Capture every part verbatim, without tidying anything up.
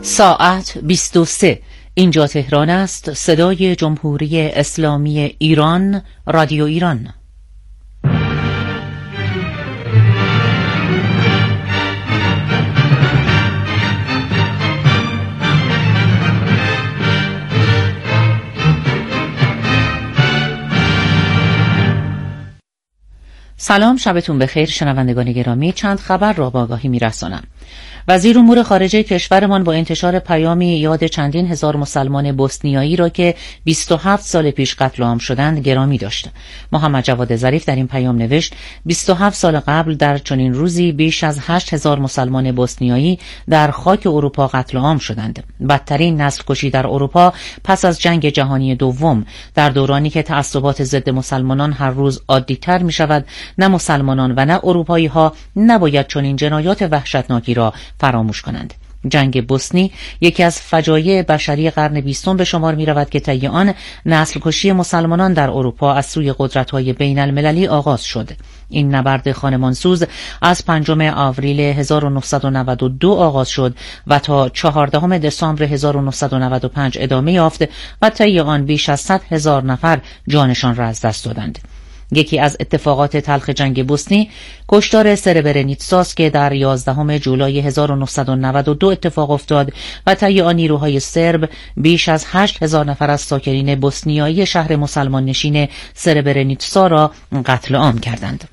ساعت بیست و سه. اینجا تهران است. صدای جمهوری اسلامی ایران، رادیو ایران. سلام، شبتون بخیر شنوندگان گرامی. چند خبر را با آگاهی می‌رسانم. وزیر امور خارجه کشورمان با انتشار پیامی یاد چندین هزار مسلمان بوسنیایی را که بیست و هفت سال پیش قتل عام شدند گرامی داشت. محمد جواد ظریف در این پیام نوشت: بیست و هفت سال قبل در چنین روزی بیش از هشت هزار مسلمان بوسنیایی در خاک اروپا قتل عام شدند. بدترین نسل کشی در اروپا پس از جنگ جهانی دوم، در دورانی که تعصبات ضد مسلمانان هر روز عادی‌تر می‌شود، نه مسلمانان و نه اروپایی‌ها نباید چنین جنایات وحشتناکی را فراموش کنند. جنگ بوسنی یکی از فجایع بشری قرن بیستم به شمار می رود که طی آن نسل کشی مسلمانان در اروپا از سوی قدرت‌های بین المللی آغاز شد. این نبرد خانمانسوز از پنجم آوریل هزار و نهصد و نود و دو آغاز شد و تا چهاردهم دسامبر هزار و نهصد و نود و پنج ادامه یافت و طی آن بیش از صد هزار نفر جانشان را از دست دادند. یکی از اتفاقات تلخ جنگ بوسنی کشتار سربرنیتساست که در یازدهم جولای هزار و نهصد و نود و دو اتفاق افتاد و طی آن نیروهای سرب بیش از هشت هزار نفر از ساکنین بوسنیایی شهر مسلمان نشین سربرنیتسا را قتل عام کردند.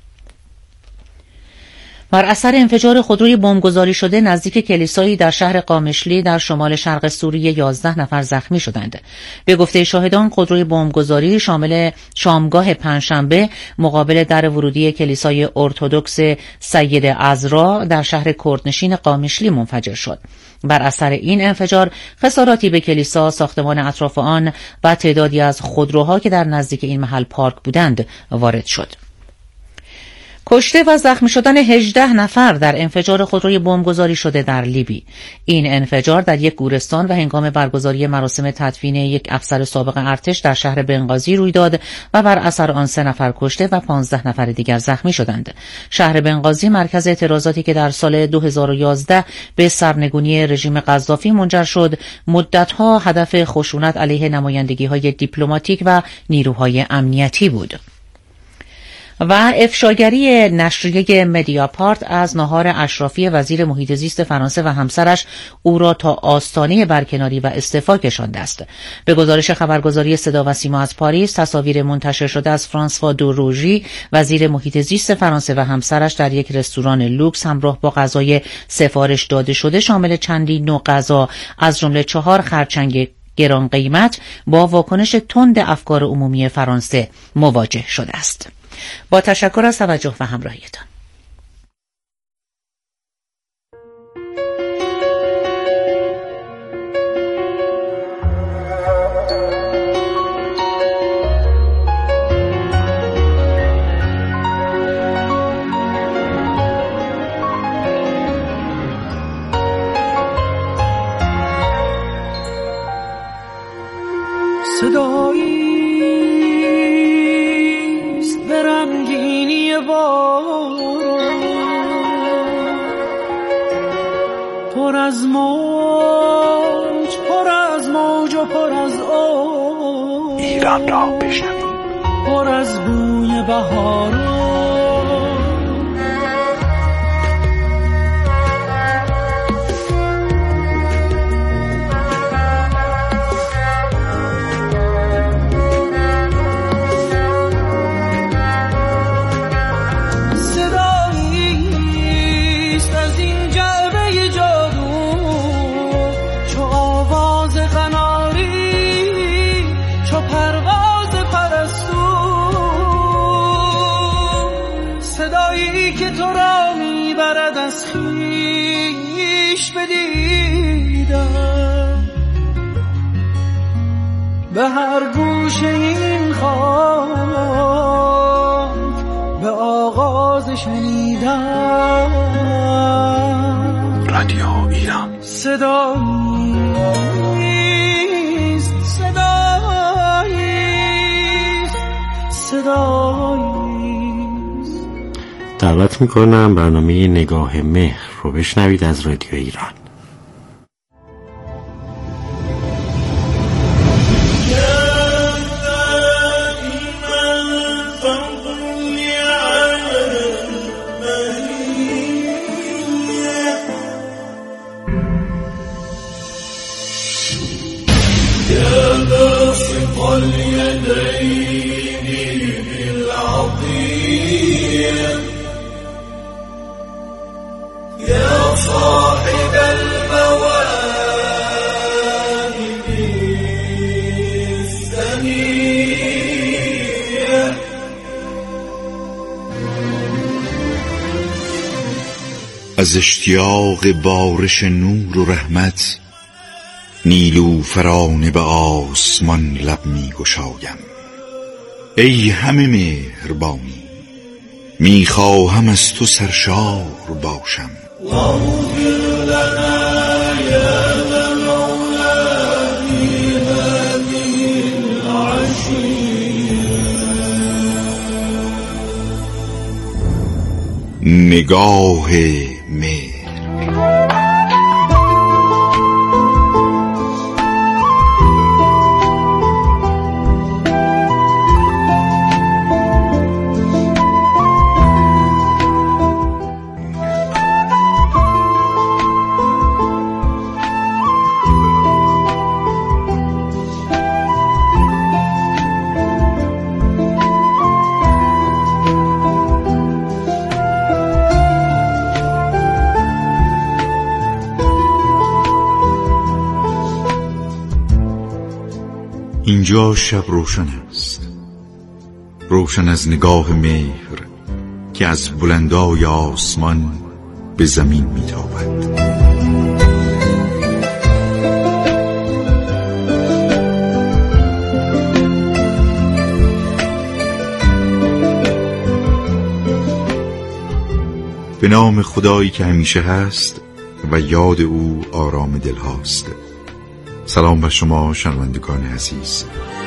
بر اثر انفجار خودروی بمبگذاری شده نزدیک کلیسایی در شهر قامشلی در شمال شرق سوریه یازده نفر زخمی شدند. به گفته شاهدان خودروی بمبگذاری شامل شامگاه پنجشنبه مقابل در ورودی کلیسای ارتدوکس سید عزرا در شهر کردنشین قامشلی منفجر شد. بر اثر این انفجار خساراتی به کلیسا، ساختمان اطراف آن و تعدادی از خودروها که در نزدیک این محل پارک بودند وارد شد. کشته و زخمی شدن هجده نفر در انفجار خودروی بمبگذاری شده در لیبی. این انفجار در یک گورستان و هنگام برگزاری مراسم تدفین یک افسر سابق ارتش در شهر بنغازی روی داد و بر اثر آن سه نفر کشته و پانزده نفر دیگر زخمی شدند. شهر بنغازی مرکز اعتراضاتی که در سال دو هزار و یازده به سرنگونی رژیم قذافی منجر شد، مدتها هدف خشونت علیه نمایندگی‌های دیپلماتیک و نیروهای امنیتی بود. و افشاگری نشریه مدیاپارت از ناهار اشرافی وزیر محیط زیست فرانسه و همسرش او را تا آستانه برکناری و استعفا کشانده است. به گزارش خبرگزاری صدا و سیما از پاریس، تصاویر منتشر شده از فرانسوا دو روژی وزیر محیط زیست فرانسه و همسرش در یک رستوران لوکس همراه با غذای سفارش داده شده شامل چندین نوع غذا از جمله چهار خرچنگ گران قیمت با واکنش تند افکار عمومی فرانسه مواجه شده است. با تشکر از توجه و همراهیتان. صدایی پر از موج پر از موج و پر از اوج، ایران را بشنوید. پر از بوی بهار از خویش بدیدم، به هر گوشه این خاک به آغاز شنیدم. رادیو ایران صداییست صداییست صداییست. دعوت میکنم برنامه نگاه مهر رو بشنوید از رادیو ایران. باسط اليدين بالعطية يا صاحب المواهب الثنية. از اشتیاق بارش نور و رحمت نیلوفرانه به آسمان لب می گشایم. ای همه مهربانی می خواهم از تو سرشار باشم. واغفر لنا يا مولاي هذه العشية. نگاه مهر. اینجا شب روشن است، روشن از نگاه مهر که از بلندای آسمان به زمین میتابد. به نام خدایی که همیشه هست و یاد او آرام دل هاست. سلام بر شما شنوندگان عزیز.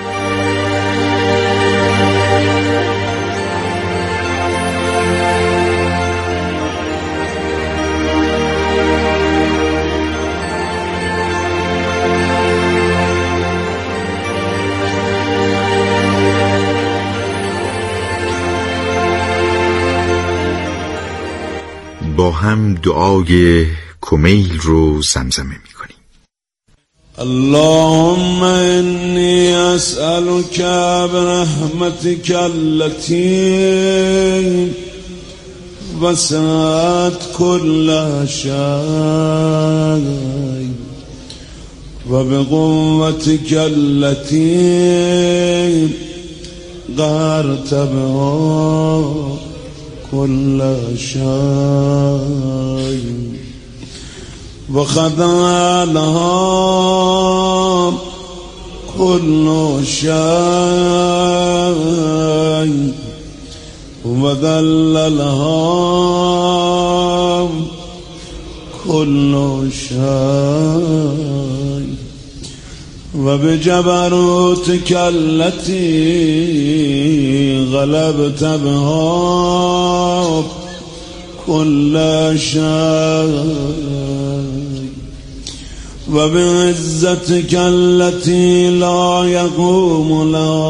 با هم دعای کمیل رو زمزمه می کنیم. اللهم إني أسألك برحمتك التي وسعت كل شيء وبقوتك التي قهرت بها كل شيء وخضع لها كل شيء وذل لها كل شيء وبجبروتك التي غلبت بها كل شيء وبعزتك التي لا يقوم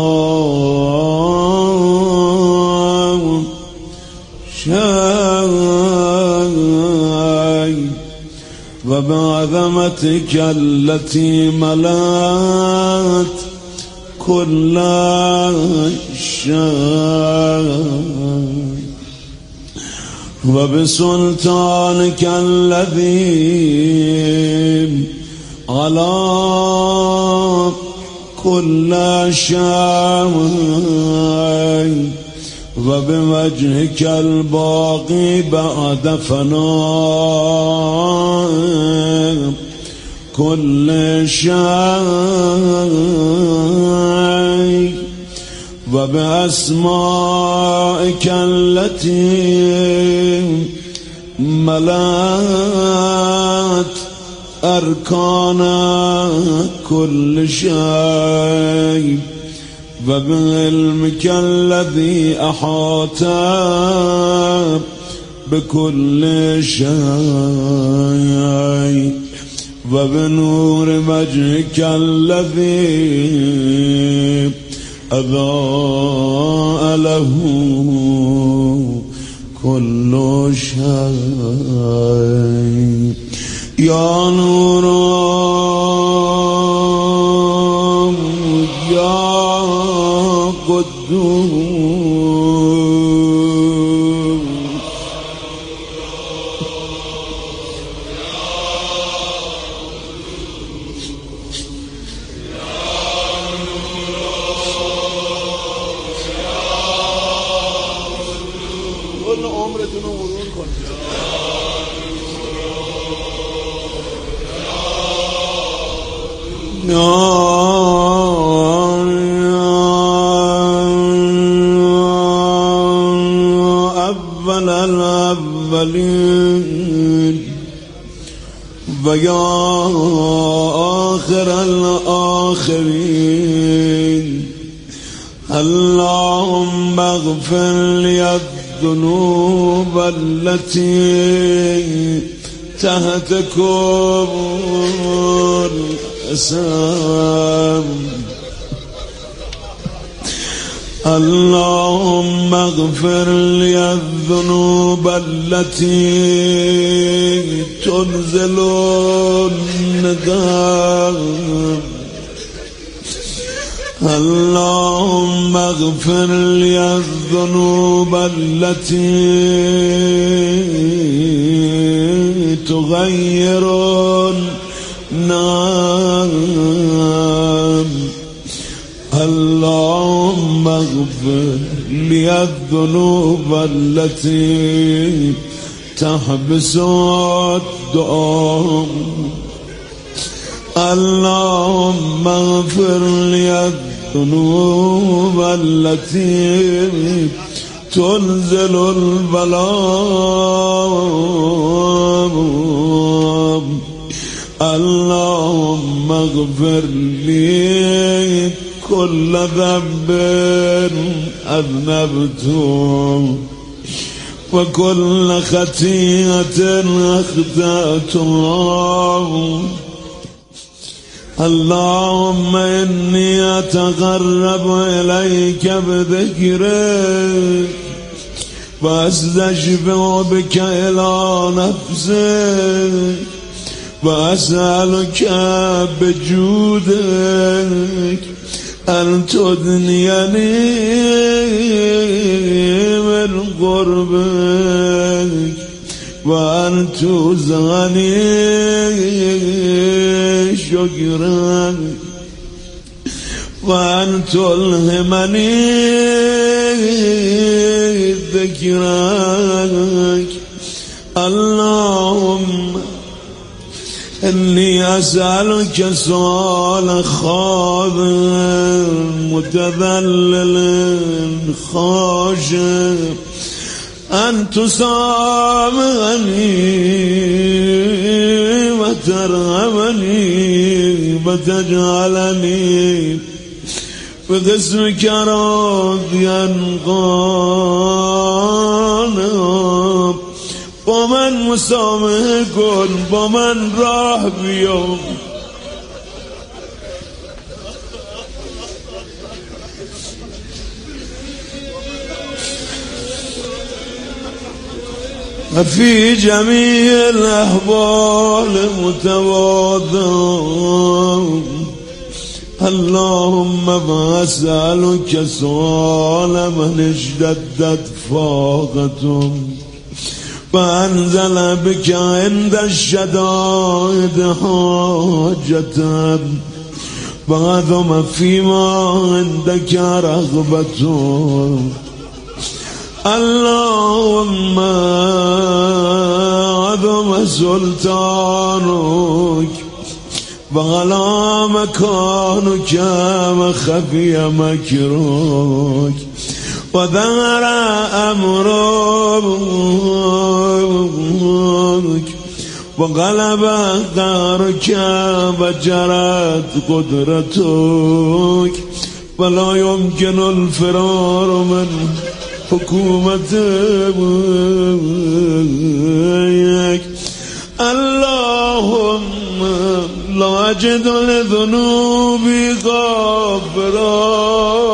لها شيء وبعظمتك التي ملأت كل شيء وبسلطانك الذي على كل شيء وبوجهك الباقي بعد فناء كل شيء وبأسمائك التي ملأت أركان كل شيء وبعلمك الذي أحاط بكل شيء وبنور وجهك الذي أضاء له كل شيء يا نور أول الأولين ويا آخر الآخرين اللهم اغفر لي الذنوب التي تحت كل اسم اللهم اغفر لي الذنوب التي تنزل الندم اللهم اغفر لي الذنوب التي تغير النام اللهم اغفر لي الذنوب التي تحبس الدعاء اللهم اغفر لي الذنوب التي تنزل البلاء اللهم اغفر لي كل ذنب أذنبته وكل خطيئة أخطأتها اللهم إني أتقرب إليك بذكرك وأستشفع بك إلى نفسك وأسألك بجودك أن تدنيني من قربك وأن ترزقني شكرك وأن تلهمني ذكرك اللهم إني أسألك سؤال خاضع متذلل خاشع أن تسامحني وترحمني وتجعلني باسمك راضيا قانعا ومن مسامح کن با من راه بیا في جميع الأحوال متواضع اللهم وأسألك سؤال من اشتدت فاقته فأنزل بك عند الشدائد حاجة وعظم فيما عندك رغبته اللهم عظم سلطانك وعلى مكانك وخفي مكرك وظهر أمرك وغلب قهرك وجرت قدرتك ولا يمكن الفرار من حكومتك اللهم لا أجد لذنوبي غافرا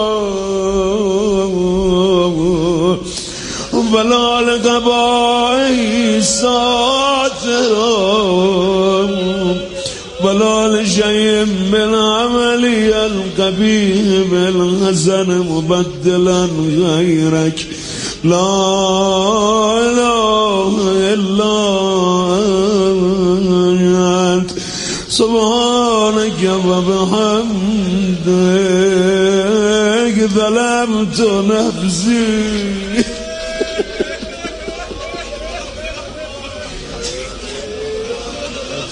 ولا لقبائي ساترا ولا لشيء من عملي القبيح بالحسن مبدلا غيرك لا إله إلا أنت سبحانك وبحمدك ظلمت نفسي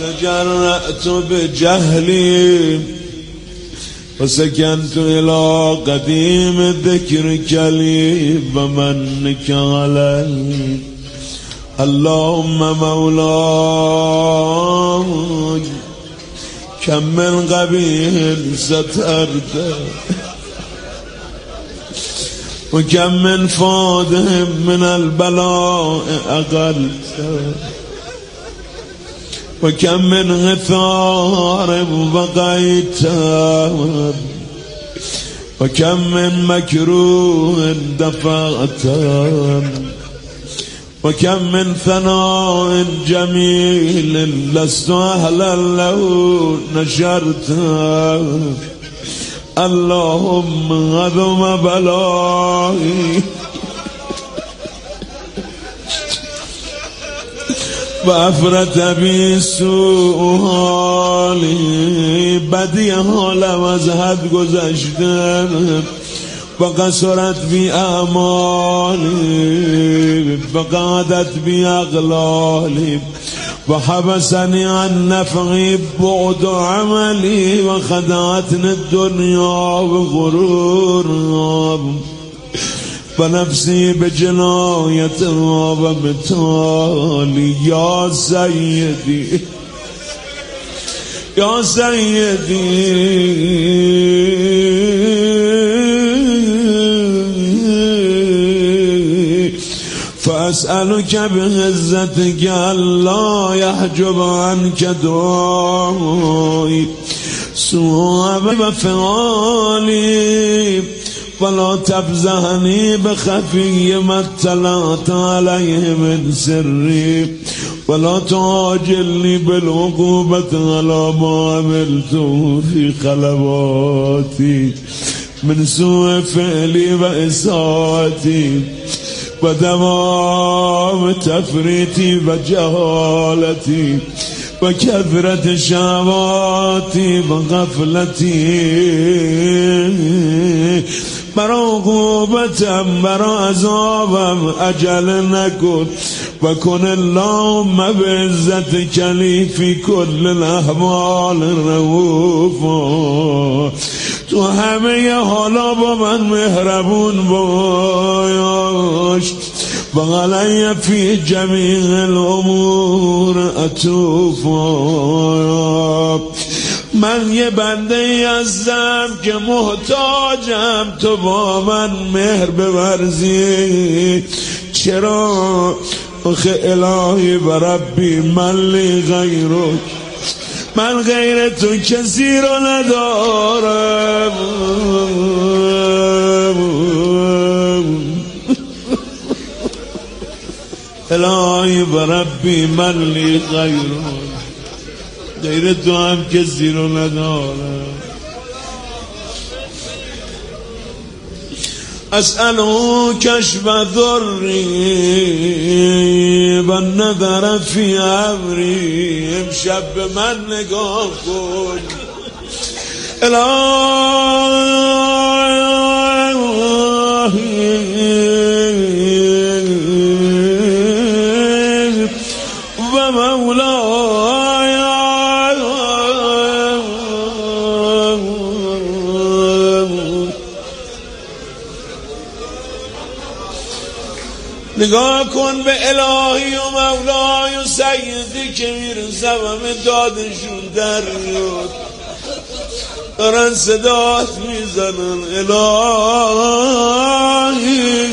تجرأت بجهلي وسكنت إلى قديم ذكرك لي بمنك علي. اللهم مولاي كم من قبيح سترته وكم من فاده من البلاء أقلته وكم من غثار بقيته وكم من مكروه دفعته وكم من ثناء جميل لست أهلا له نشرته. اللهم عظم بلائي وافرت بی سوء حالی. بدی حالم از حد گذشته و قصرت بی اعمالی و قعدت بی اغلالی و حبسنی عن نفعی بعد عملی و خدعتنی الدنیا و غرور و نفسی بجنایت و بمثالی. یا سیدی یا سیدی فأسألك بعزتك ألا يحجب عنك دعائي سوء بفعالي ولا تفزعني بخفي ما اطلعت عليه من سري ولا تعاجلني بالعقوبة على ما عملته في خلواتي من سوء فعلي وإساءتي ودوام تفريطي وجهالتي وكثرة شهواتي وغفلتي. برا عقوبتم برا عذابم اجل نکن و کن اللهم بعزتك لي في كل الاحوال رؤوفا. تو همه حالا با من مهربون باش و علی فی جمیع الامور عطوفا. من یه بنده ای هستم که محتاجم تو با من مهر بورزی. چرا آخه الهی و ربی من لی غیرک، من غیر تو کسی رو ندارم. الهی و ربی من لی غیرک، غیر تو هم کسی رو ندارم. اسألو کشف ضری و نظر فی امری. امشب به من نگاه کن الهی و مولای. نگاه کن به الهی و مولای و سیدی که میرسم همه دادشون در میاد، دارن صدات میزنن الهی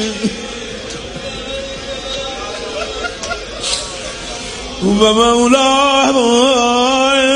و مولای.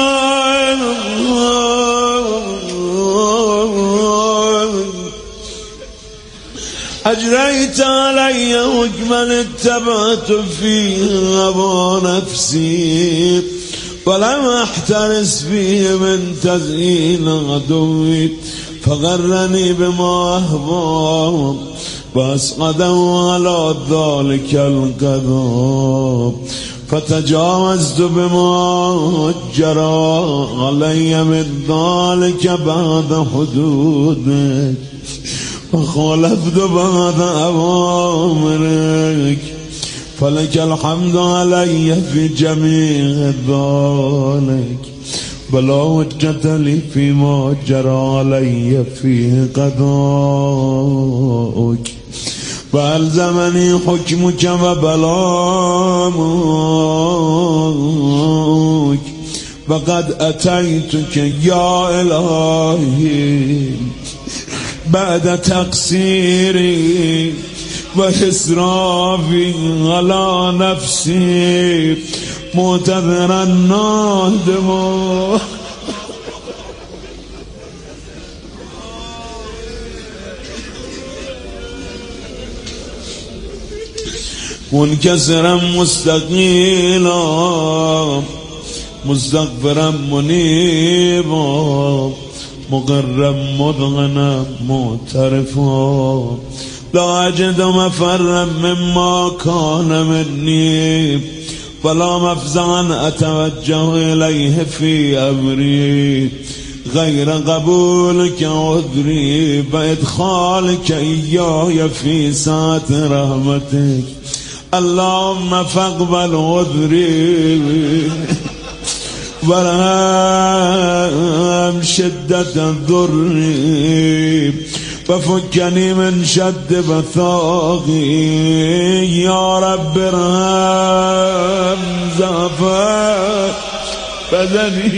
اجريت علي حكما اتبعت فيه هوى نفسي ولم احترس فيه من تزيين عدوي فغرني بما اهوى واسقده على ذلك القضاء فتجاوزت بما جرى علي من ذلك بعد حدودك وخالفت بعد أوامرك فلك الحمد علي في جميع ذلك بلا حجة لي فيما جرى علي فيه قضاؤك فألزمني حكمك وبلامك فقد أتيتك يا إلهي بعد تقصيري وإسرافي على نفسي معتذرا نادما منكسرا مستقيلا مستغفرا منيبا مقرا مذغنا معترفا لا أجد مفرا مما كان مني فلا مفزعا أتوجه إليه في أمري غير قبولك عذري بإدخالك إياي في سعة رحمتك اللهم فاقبل عذري وارحم شدة ضري ففكني من شد بثاقي يا رب ارحم زعفا بدني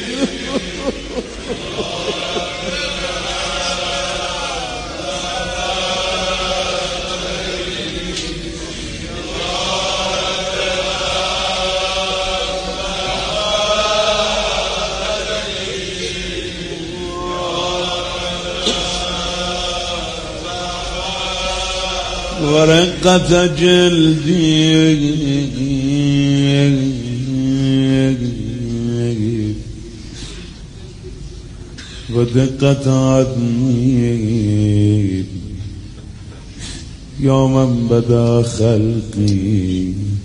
ورقة جلدي ودقة عظمي يوما بدا خلقي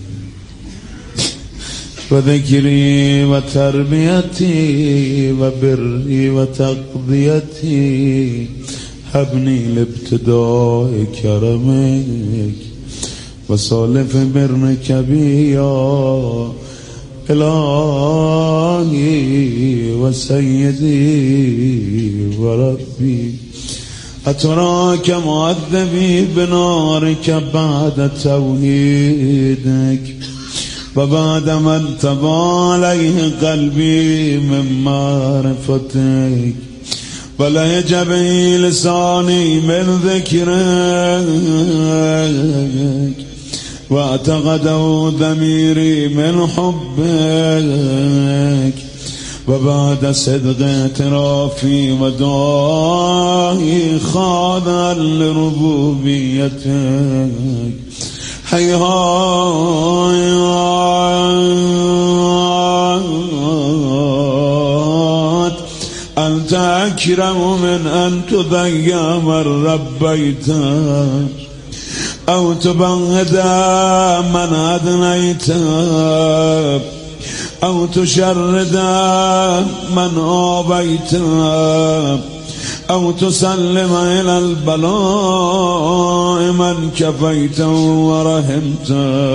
وذكري وتربيتي وبري وتقضيتي هبني لابتداء كرمك وصالف برنك بي يا إلهي وسيدي وربي أتراك معذبي بنارك بعد توحيدك وبعد ما انتبى عليه قلبي من معرفتك ولا يجبي لساني من ذكرك واعتقده ضميري من حبك وبعد صدق اعترافي ودعائي خاضعا لربوبيتك هيهات أنت أكرم من أن تضيع من ربيت أو تبغض من أدنيت أو تشرد من آبيت أو تسلم إلى البلاء من كفيت ورحمت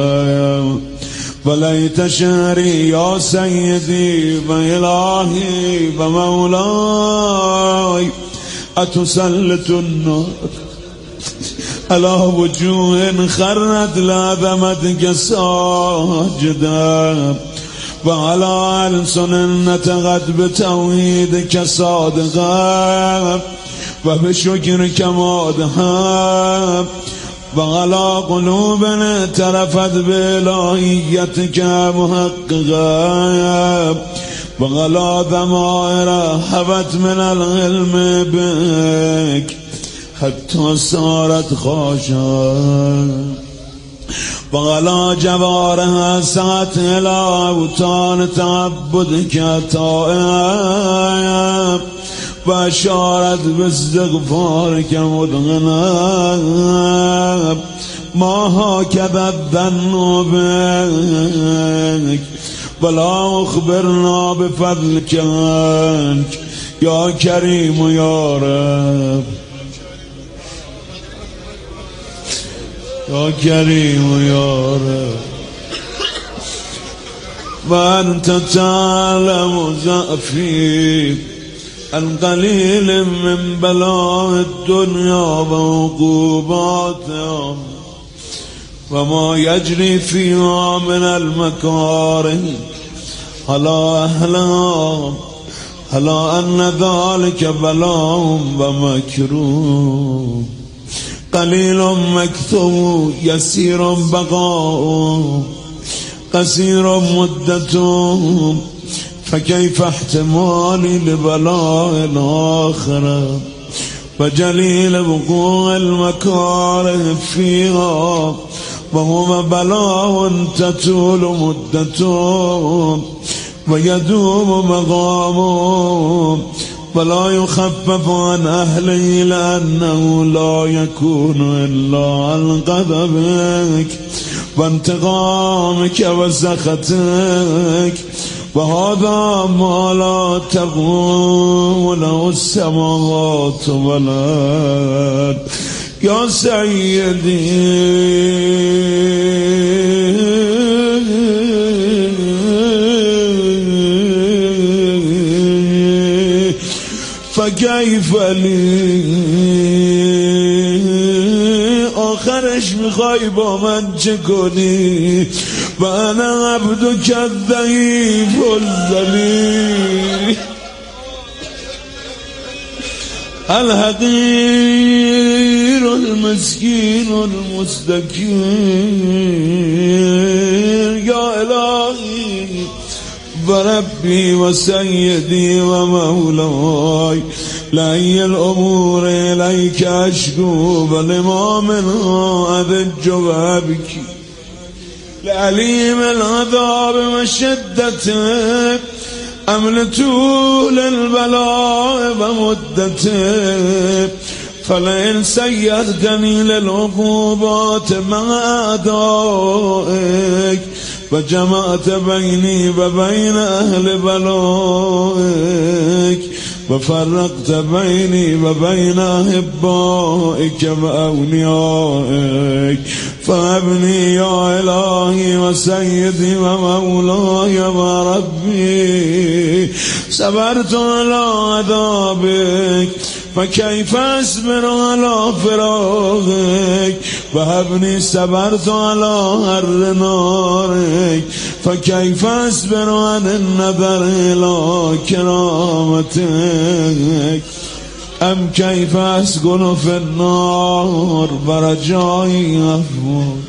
فليت شعري يا سيدي وإلهي ومولاي أتسلط النار على وجوه خرت لعظمتك ساجدا وعلى ألسن نطقت بتوحيدك صادقا وبشكرك مادحا وعلى قلوب اعترفت بإلهيتك محققا وعلى ضمائر حبت من العلم بك حتى صارت خاشعة وعلى جوارها سعت إلى أوطان تعبدك طائعة وأشارت باستغفارك مدغنا ما هكذا الظن بك ولا أخبرنا بفضلك عنك يا كريم يا رب یا کریم یا رب وأنت تعلم ضعفي القليل من بلاء الدنيا وعقوباتها وما يجري فيها من المكاره على أهلها على أن ذلك بلاء ومكروه قليل مكتوب يسير بقاء قصير مدته فكيف احتمالي لبلاء الآخرة وجليل وقوع المكاره فيها وهو بلاء تطول مدته ويدوم مقامه ولا يخفف عن أهله لأنه لا يكون إلا عن غضبك وانتقامك وسخطك وهذا ما لا تقول له السماوات والأرض يا سيدي فكيف لي آخرش میخوای با من چه کنی و انا عبدک الضعیف الذلیل الحقیر المسکین المستکین یا الهی و ربی و سیدی و مولای لأي الأمور إليك أشكو ولما منها أذج وأبكي لأليم العذاب وشدته أم لطول البلاء ومدته فلئن سيرتني للعقوبات مع أعدائك وجمعت بيني وبين أهل بلائك وفرقت بيني وبين أحبائك وأوليائك فابني يا إلهي وسيدي ومولاي وربي صبرت على عذابك فكيف أصبر على فراقك وهبني صبرت على حر نارك فكيف أصبر عن النظر إلى كرامتك أم كيف أسكن في النار برجاء عفوك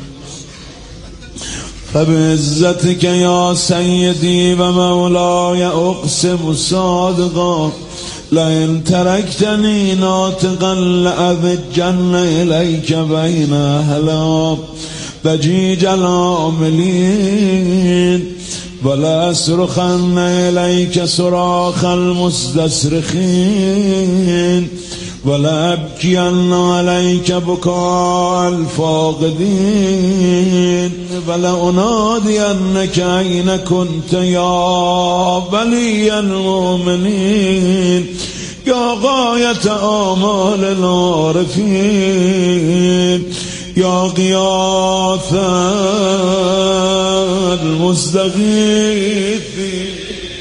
فبعزتك يا سيدي ومولاي أقسم صادقا لئن تركتني ناطقا لأذجن إليك بين أهلها ضجيج العاملين ولا أصرخن إليك صراخ المستصرخين ولا أبكين عليك بكاء الفاقدين ولا أنادينك أين كنت يا ولي المؤمنين يا غاية آمال العارفين يا غياث المستغيثين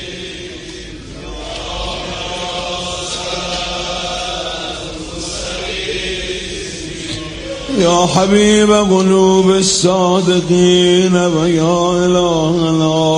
يا حبيب قلوب الصادقين ويا إله